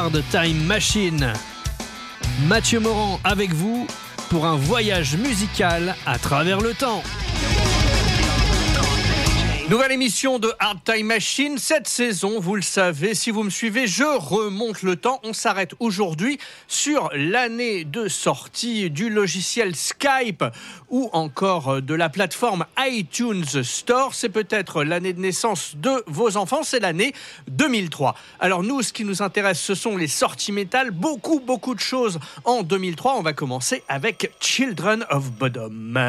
Hard Time Machine. Mathieu Morand avec vous pour un voyage musical à travers le temps. Nouvelle émission de Hard Time Machine. Cette saison, vous le savez, si vous me suivez, je remonte le temps. On s'arrête aujourd'hui sur l'année de sortie du logiciel Skype ou encore de la plateforme iTunes Store. C'est peut-être l'année de naissance de vos enfants, c'est l'année 2003. Alors nous, ce qui nous intéresse, ce sont les sorties métal. Beaucoup de choses en 2003. On va commencer avec Children of Bodom.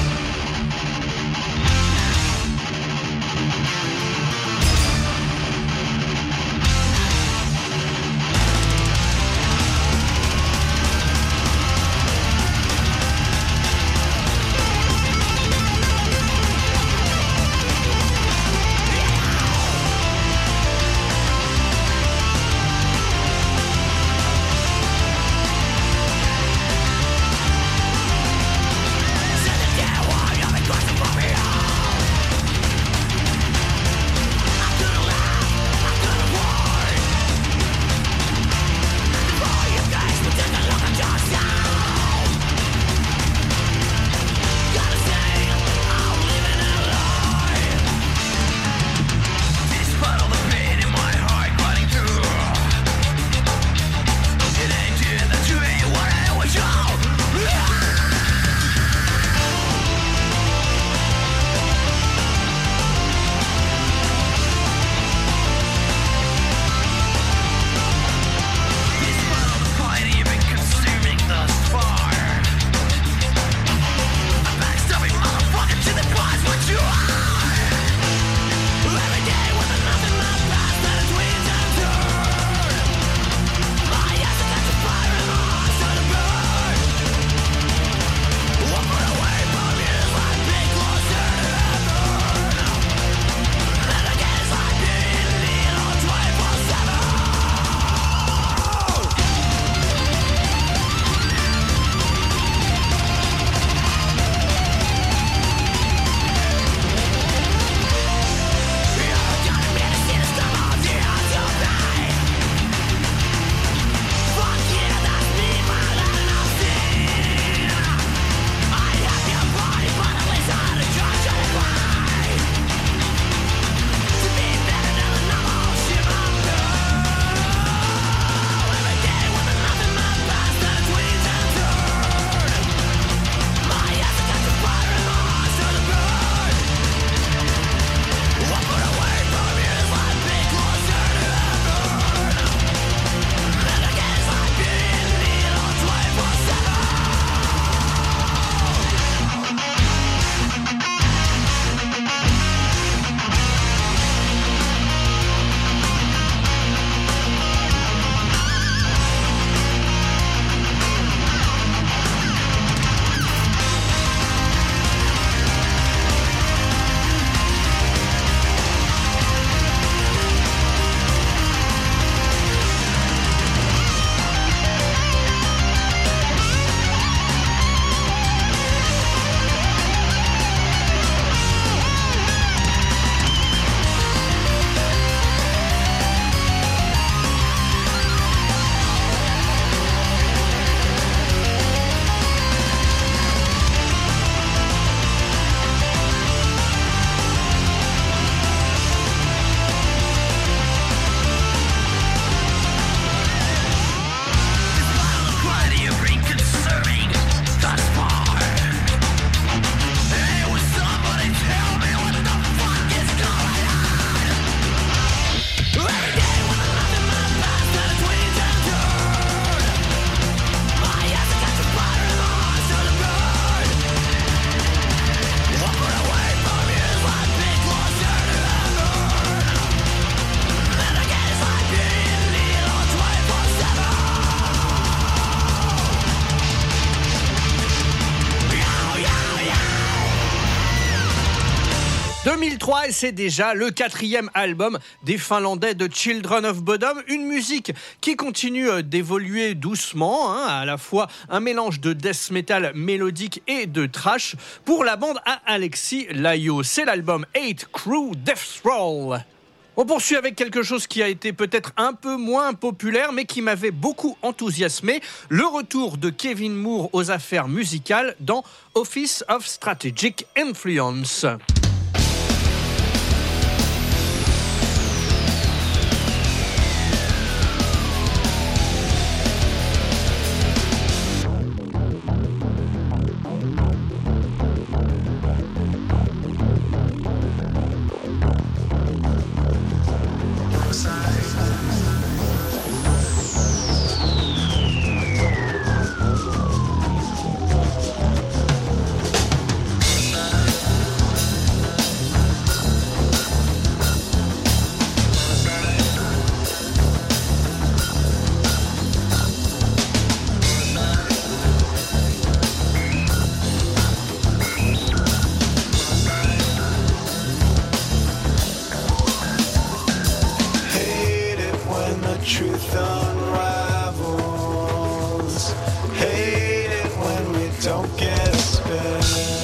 Et c'est déjà le 4e album des Finlandais de Children of Bodom, une musique qui continue d'évoluer doucement, à la fois un mélange de death metal mélodique et de thrash pour la bande à Alexis Laiho. C'est l'album 8 Crew Death Roll. On poursuit avec quelque chose qui a été peut-être un peu moins populaire, mais qui m'avait beaucoup enthousiasmé. Le retour de Kevin Moore aux affaires musicales dans Office of Strategic Influence. Truth unravels. Hate it when we don't get a spin.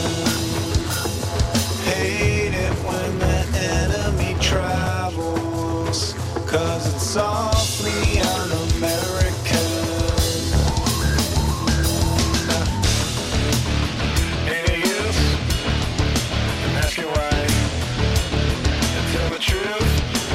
Hate it when the enemy travels, 'cause it's awfully un-American. Ain't it use in asking why? And tell the truth.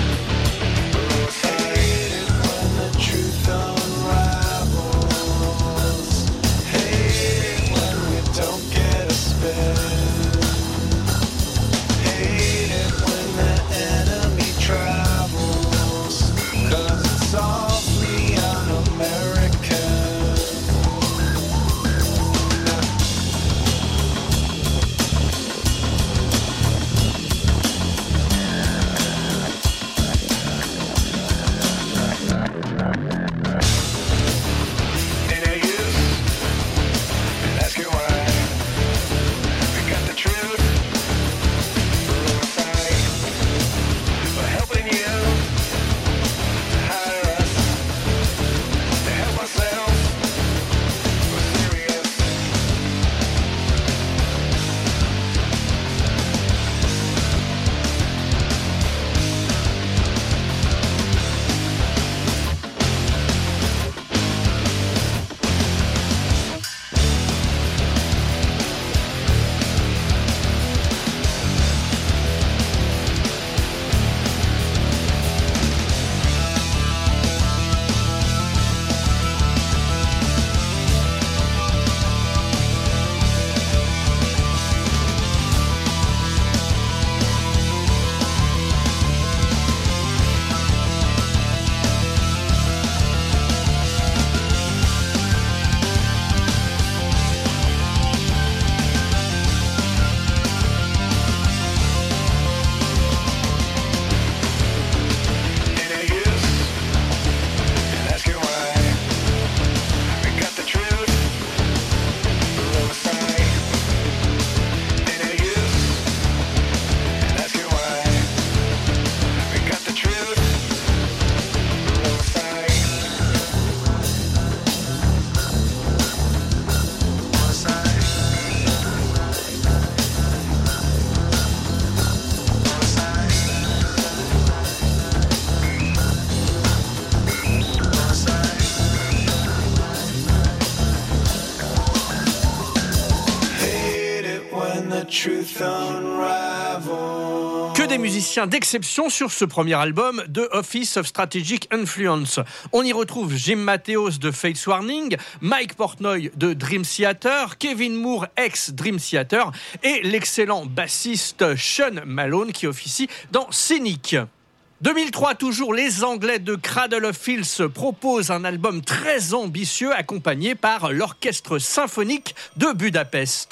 Que des musiciens d'exception sur ce premier album de Office of Strategic Influence. On y retrouve Jim Matheos de Fates Warning, Mike Portnoy de Dream Theater, Kevin Moore ex-Dream Theater et l'excellent bassiste Sean Malone qui officie dans Cynic. 2003 toujours, les Anglais de Cradle of Filth proposent un album très ambitieux accompagné par l'Orchestre Symphonique de Budapest.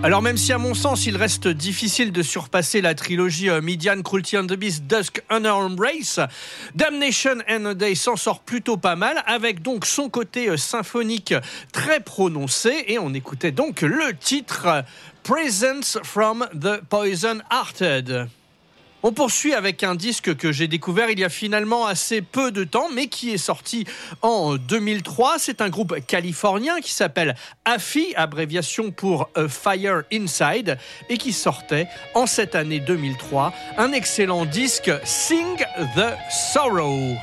Alors même si à mon sens il reste difficile de surpasser la trilogie Midian, Cruelty and the Beast, Dusk, Unarmed Race, Damnation and a Day s'en sort plutôt pas mal, avec donc son côté symphonique très prononcé, et on écoutait donc le titre Presents from the Poison Hearted. On poursuit avec un disque que j'ai découvert il y a finalement assez peu de temps, mais qui est sorti en 2003. C'est un groupe californien qui s'appelle AFI, abréviation pour A Fire Inside, et qui sortait en cette année 2003 un excellent disque, Sing the Sorrow.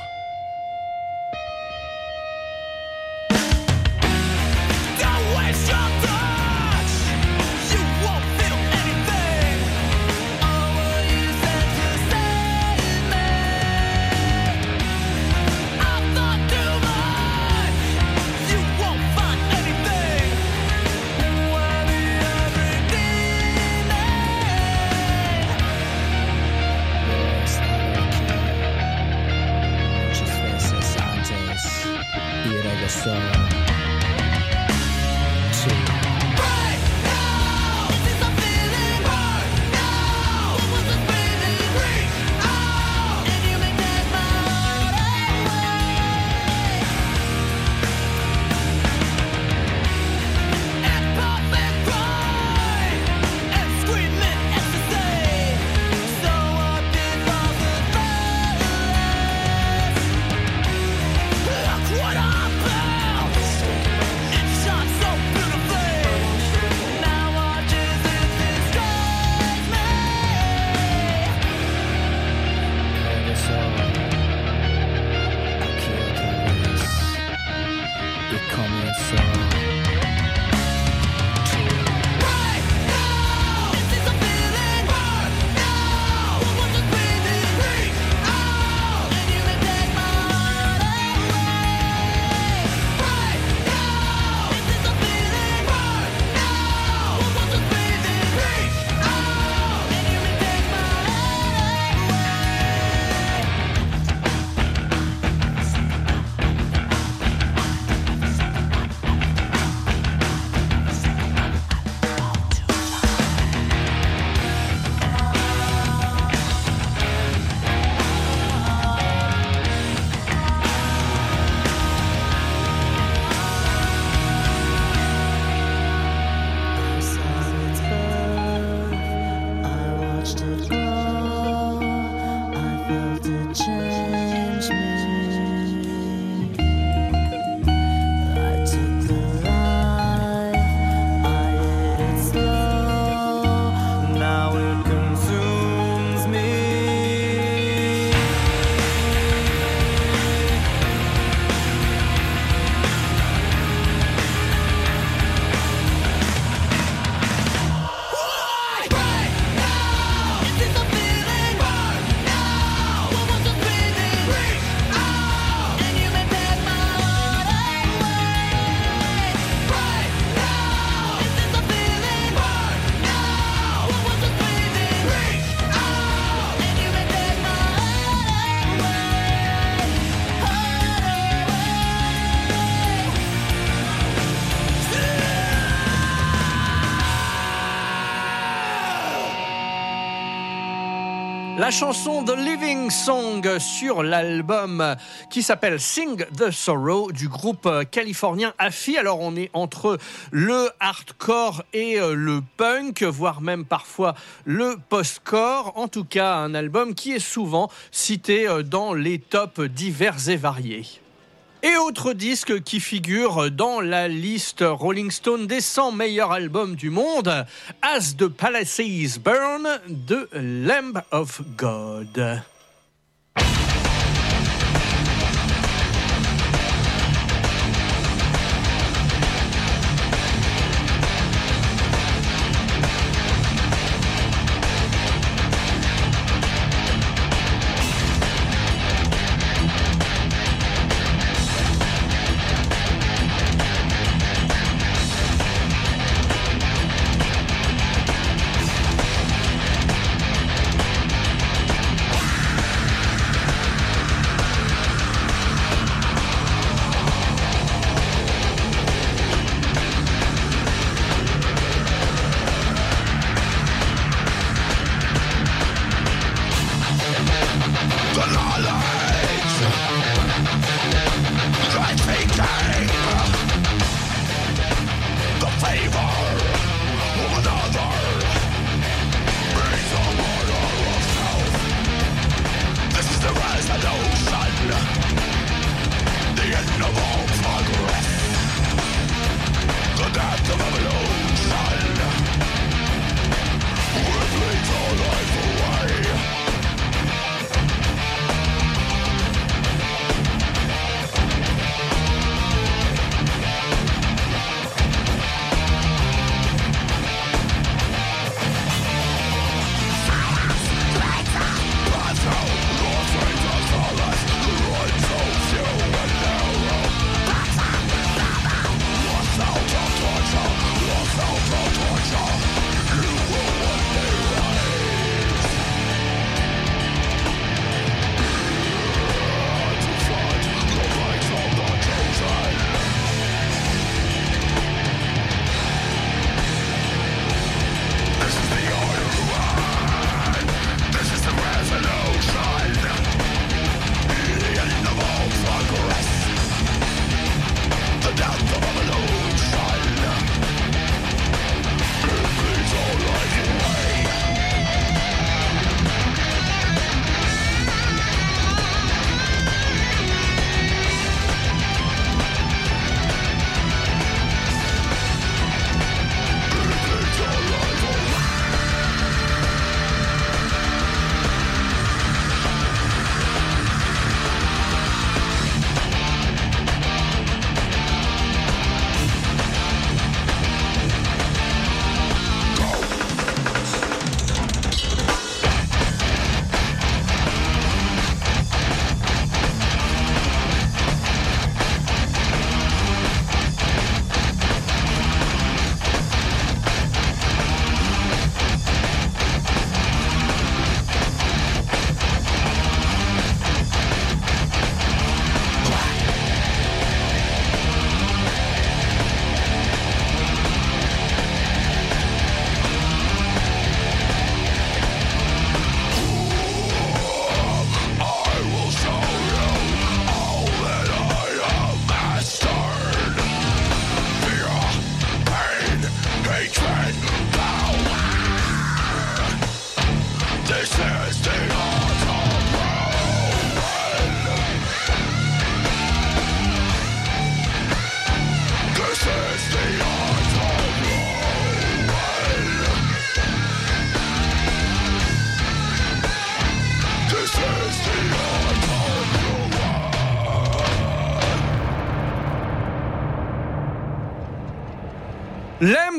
La chanson The Living Song sur l'album qui s'appelle Sing the Sorrow du groupe californien AFI. Alors on est entre le hardcore et le punk, voire même parfois le post-core. En tout cas, un album qui est souvent cité dans les tops divers et variés. Et autre disque qui figure dans la liste Rolling Stone des 100 meilleurs albums du monde, As the Palaces Burn de Lamb of God.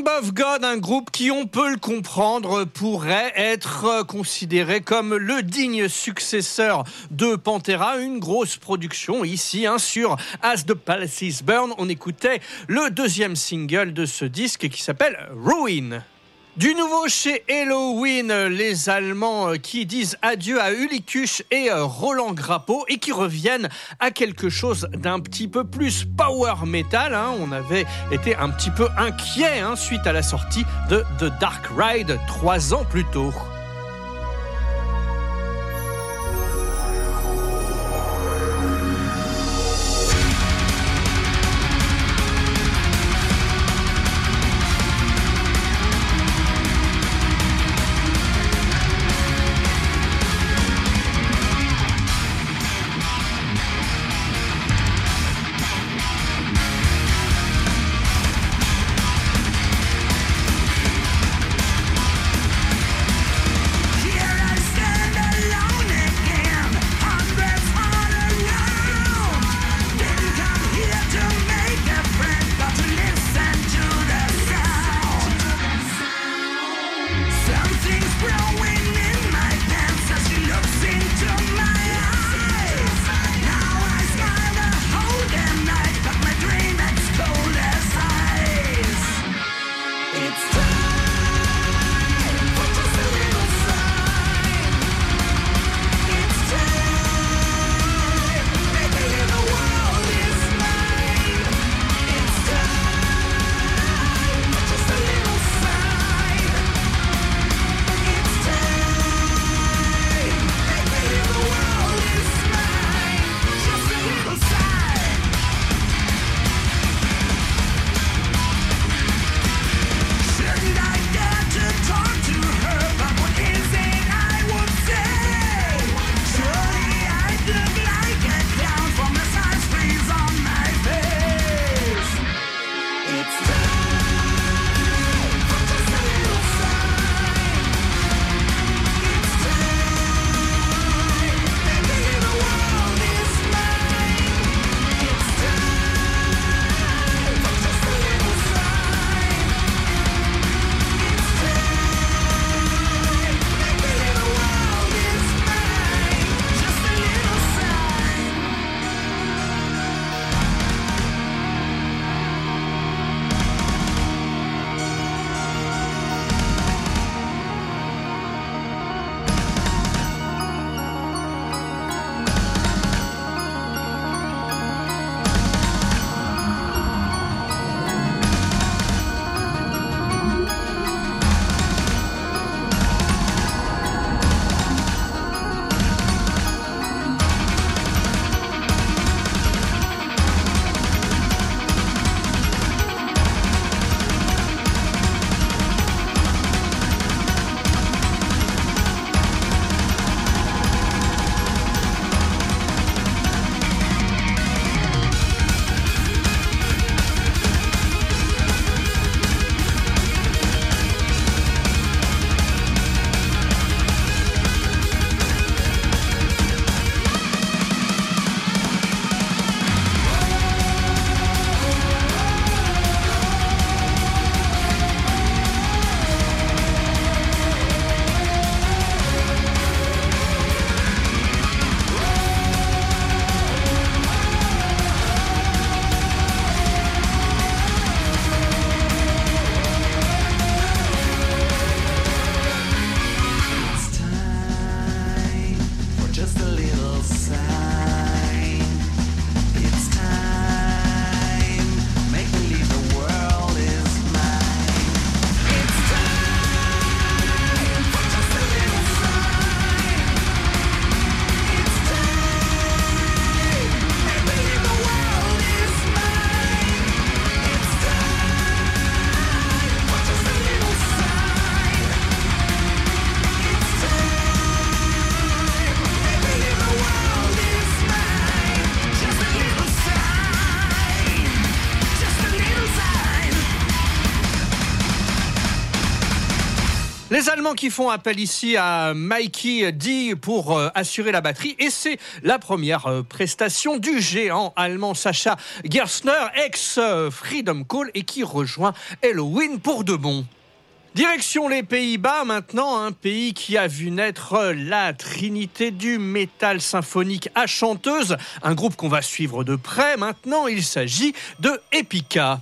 Lamb of God, un groupe qui, on peut le comprendre, pourrait être considéré comme le digne successeur de Pantera, une grosse production ici sur As the Palaces Burn. On écoutait le deuxième single de ce disque qui s'appelle Ruin. Du nouveau chez Helloween, les Allemands qui disent adieu à Uli Kusch et Roland Grapo et qui reviennent à quelque chose d'un petit peu plus power metal. On avait été un petit peu inquiet suite à la sortie de The Dark Ride 3 ans plus tôt. Les Allemands qui font appel ici à Mikey D pour assurer la batterie. Et c'est la première prestation du géant allemand Sascha Gerstner, ex-Freedom Call, et qui rejoint Helloween pour de bon. Direction les Pays-Bas maintenant, un pays qui a vu naître la trinité du métal symphonique à chanteuse, un groupe qu'on va suivre de près maintenant, il s'agit de Epica.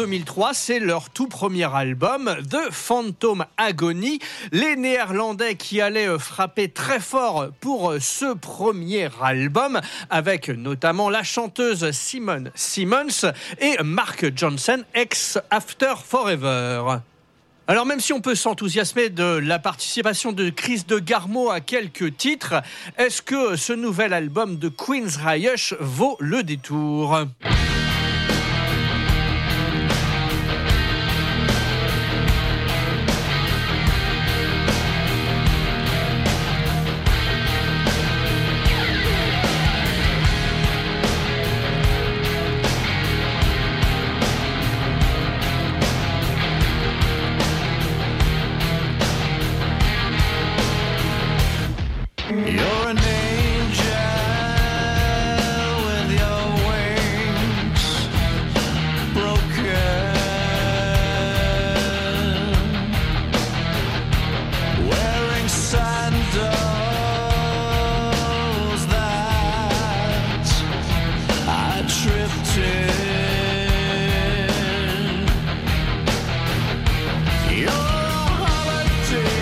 2003, c'est leur tout premier album, The Phantom Agony. Les Néerlandais qui allaient frapper très fort pour ce premier album, avec notamment la chanteuse Simone Simons et Mark Johnson, ex After Forever. Alors même si on peut s'enthousiasmer de la participation de Chris de Garmo à quelques titres, est-ce que ce nouvel album de Queen's Rush vaut le détour ? You're an angel with your wings broken, wearing sandals that I tripped in. You're a holiday.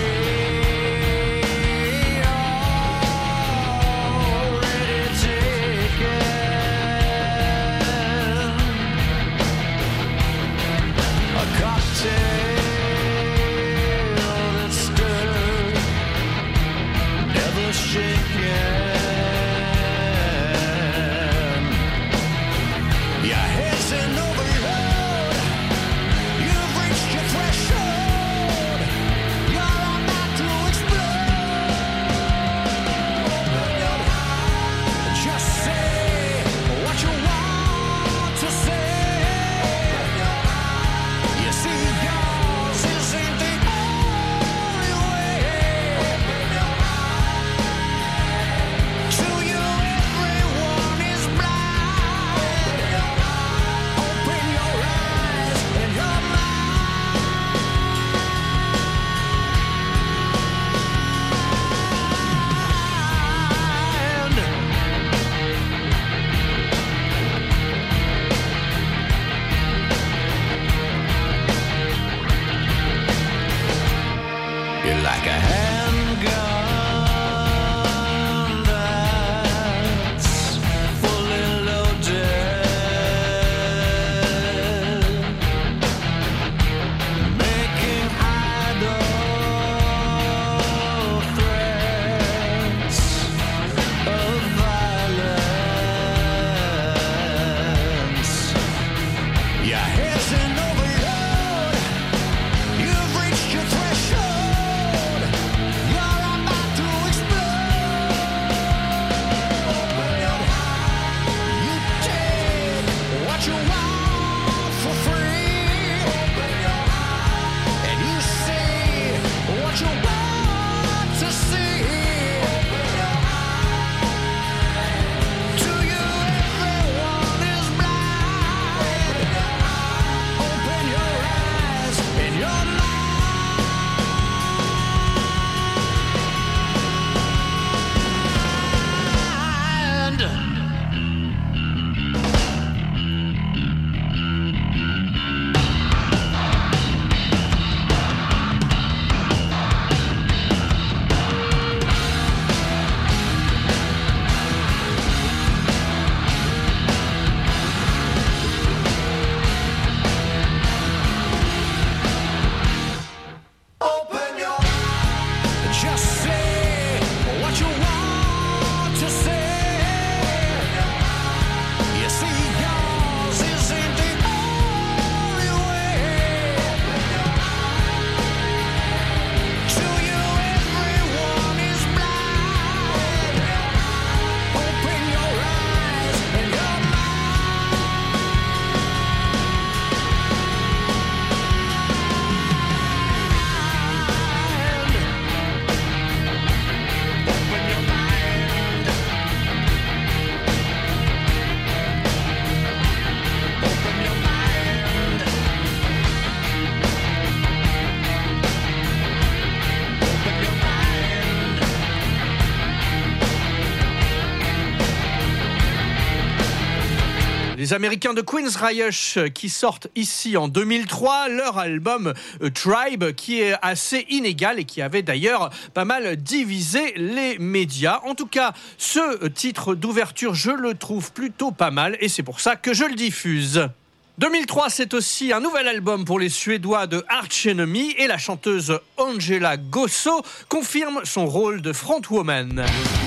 Les Américains de Queen's Riot qui sortent ici en 2003 leur album Tribe, qui est assez inégal et qui avait d'ailleurs pas mal divisé les médias. En tout cas, ce titre d'ouverture, je le trouve plutôt pas mal et c'est pour ça que je le diffuse. 2003, c'est aussi un nouvel album pour les Suédois de Arch Enemy et la chanteuse Angela Gossow confirme son rôle de frontwoman.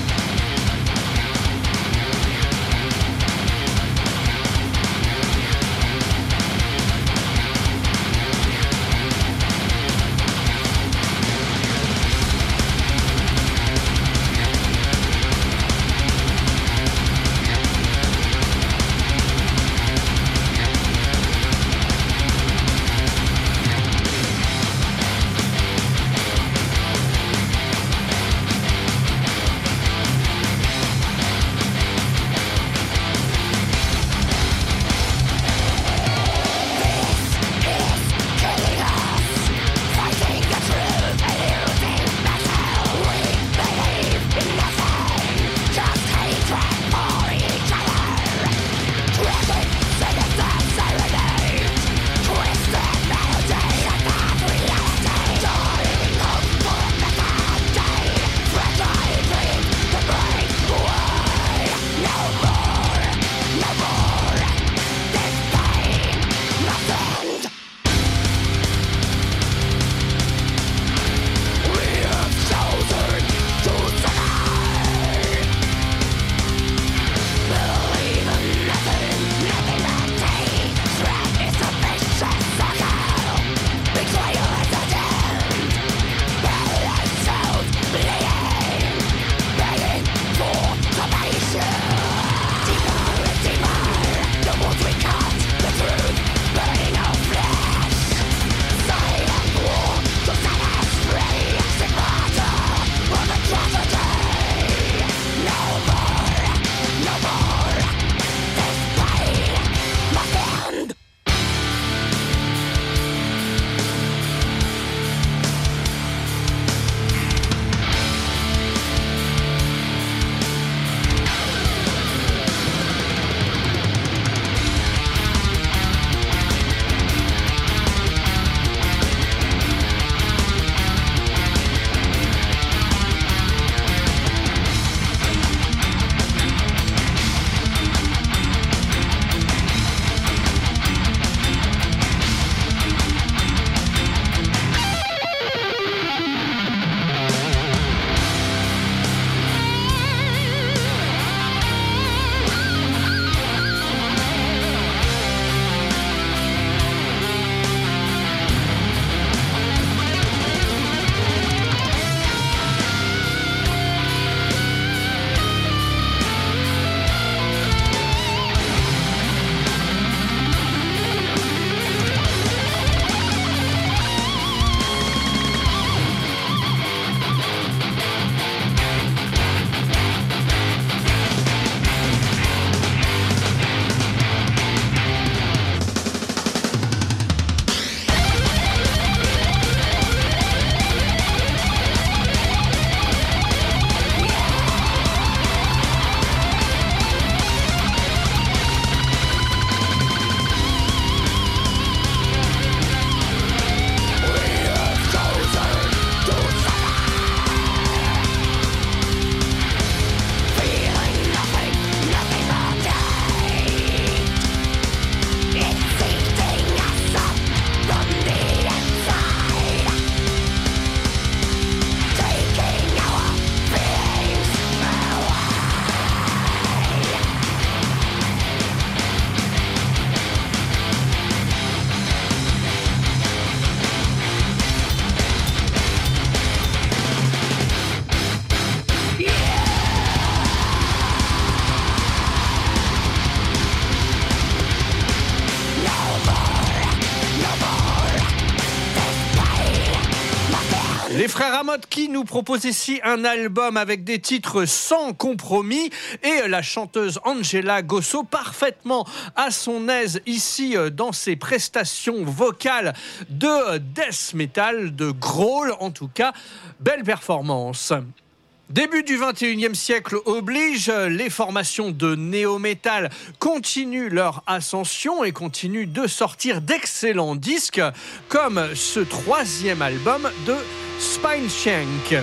Les frères Amott qui nous proposent ici un album avec des titres sans compromis et la chanteuse Angela Gossow parfaitement à son aise ici dans ses prestations vocales de death metal, de growl en tout cas. Belle performance. Début du 21e siècle oblige, les formations de néo-metal continuent leur ascension et continuent de sortir d'excellents disques, comme ce 3e album de Spineshank.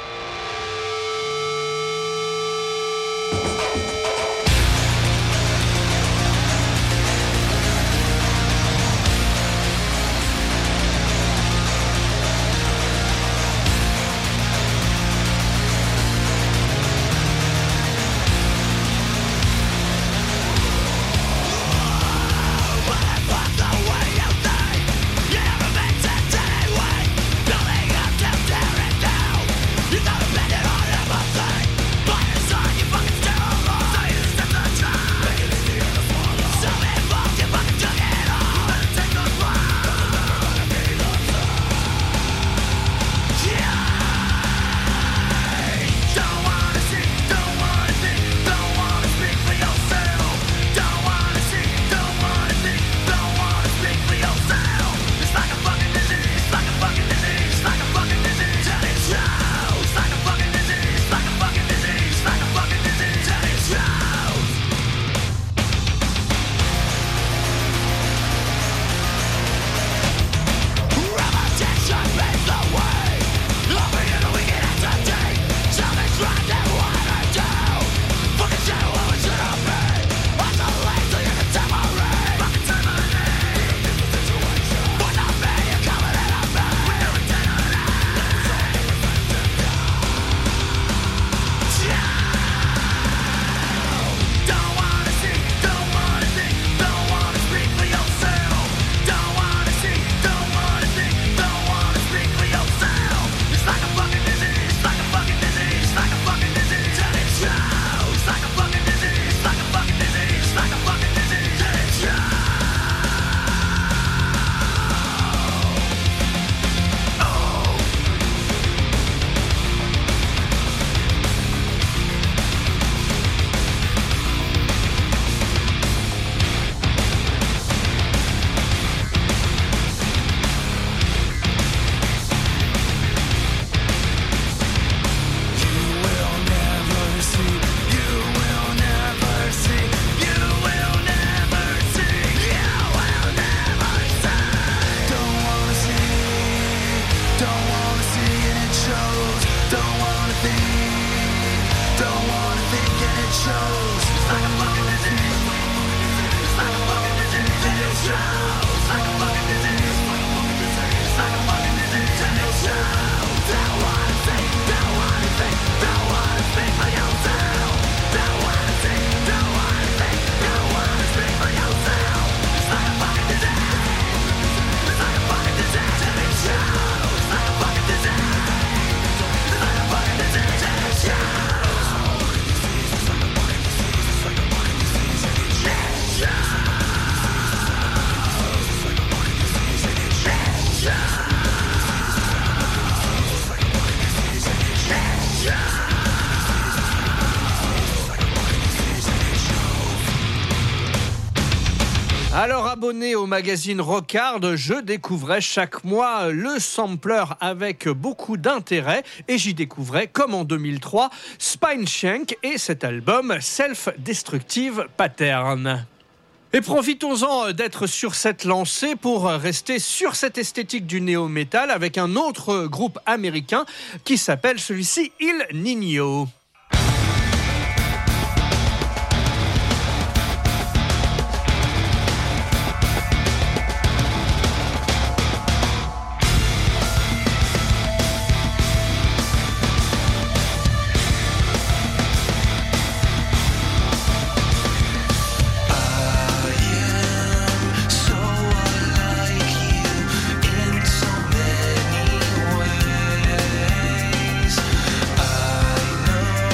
Alors abonné au magazine Rock'Hard, je découvrais chaque mois le sampler avec beaucoup d'intérêt et j'y découvrais, comme en 2003, Spineshank et cet album Self-Destructive Pattern. Et profitons-en d'être sur cette lancée pour rester sur cette esthétique du néo-metal avec un autre groupe américain qui s'appelle celui-ci Il Niño. Know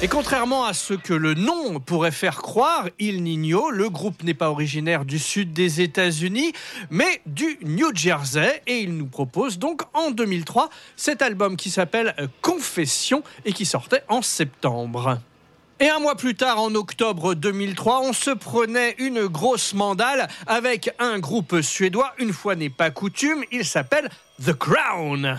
Et contrairement à ce que le nom pourrait faire croire, Il Niño, le groupe n'est pas originaire du sud des États-Unis, mais du New Jersey. Et il nous propose donc en 2003 cet album qui s'appelle Confession et qui sortait en septembre. Et un mois plus tard, en octobre 2003, on se prenait une grosse mandale avec un groupe suédois. Une fois n'est pas coutume, il s'appelle The Crown.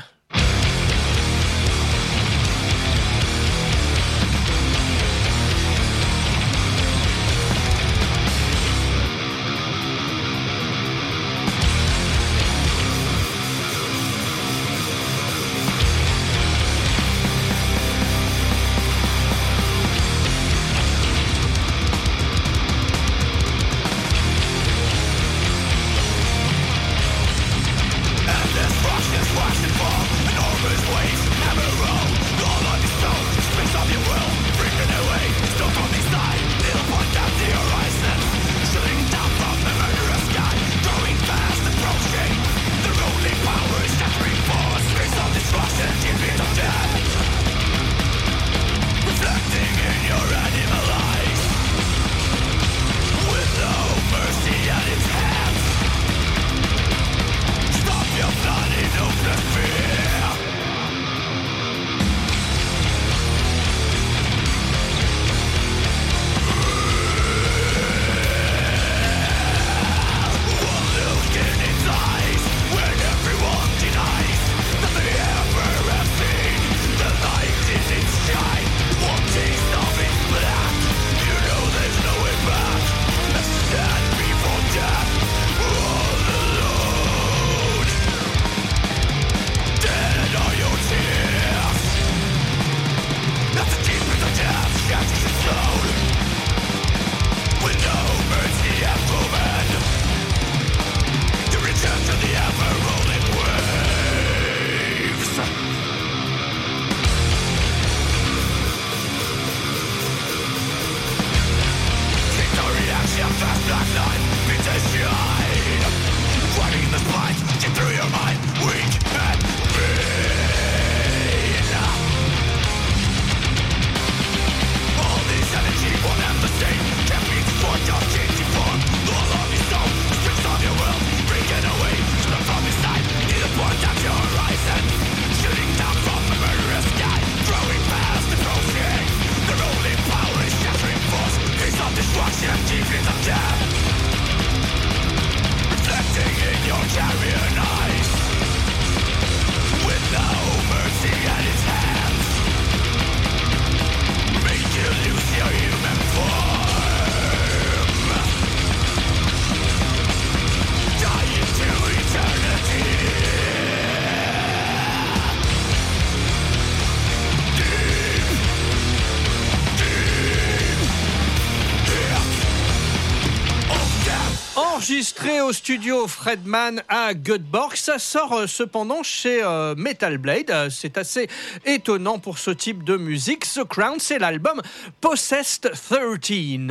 Enregistré au studio Fredman à Göteborg, ça sort cependant chez Metal Blade. C'est assez étonnant pour ce type de musique. The Crown, c'est l'album Possessed 13.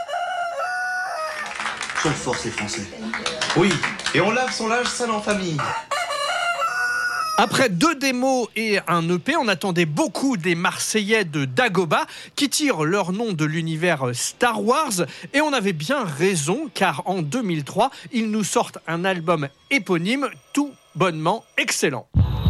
Sont forts ces Français. Oui, et on lave son linge sale en famille. Après 2 démos et un EP, on attendait beaucoup des Marseillais de Dagoba qui tirent leur nom de l'univers Star Wars. Et on avait bien raison, car en 2003, ils nous sortent un album éponyme tout bonnement excellent.